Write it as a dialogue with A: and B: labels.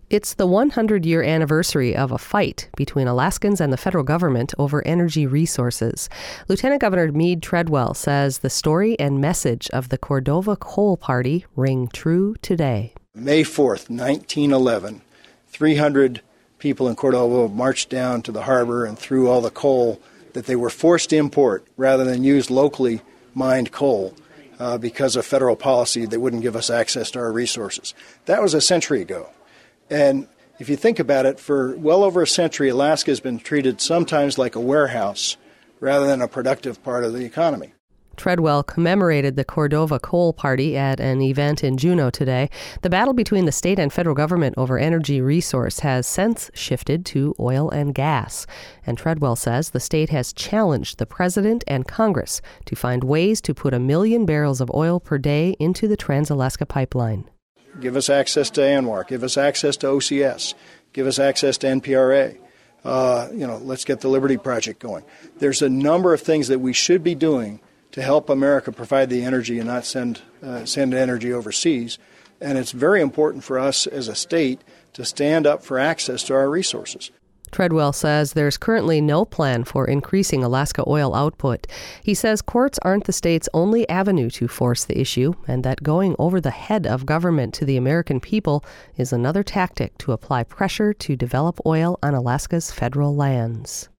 A: It's the 100-year anniversary of a fight between Alaskans and the federal government over energy resources. Lieutenant Governor Mead Treadwell says the story and message of the Cordova Coal Party ring true today.
B: May 4th, 1911, 300 people in Cordova marched down to the harbor and threw all the coal that they were forced to import rather than use locally mined coal because of federal policy that wouldn't give us access to our resources. That was a century ago. And if you think about it, for well over a century, Alaska has been treated sometimes like a warehouse rather than a productive part of the economy.
A: Treadwell commemorated the Cordova Coal Party at an event in Juneau today. The battle between the state and federal government over energy resource has since shifted to oil and gas. And Treadwell says the state has challenged the president and Congress to find ways to put 1 million barrels of oil per day into the Trans-Alaska Pipeline.
B: Give us access to ANWR. Give us access to OCS. Give us access to NPRA. Let's get the Liberty Project going. There's a number of things that we should be doing to help America provide the energy and not send energy overseas. And it's very important for us as a state to stand up for access to our resources.
A: Treadwell says there's currently no plan for increasing Alaska oil output. He says courts aren't the state's only avenue to force the issue, and that going over the head of government to the American people is another tactic to apply pressure to develop oil on Alaska's federal lands.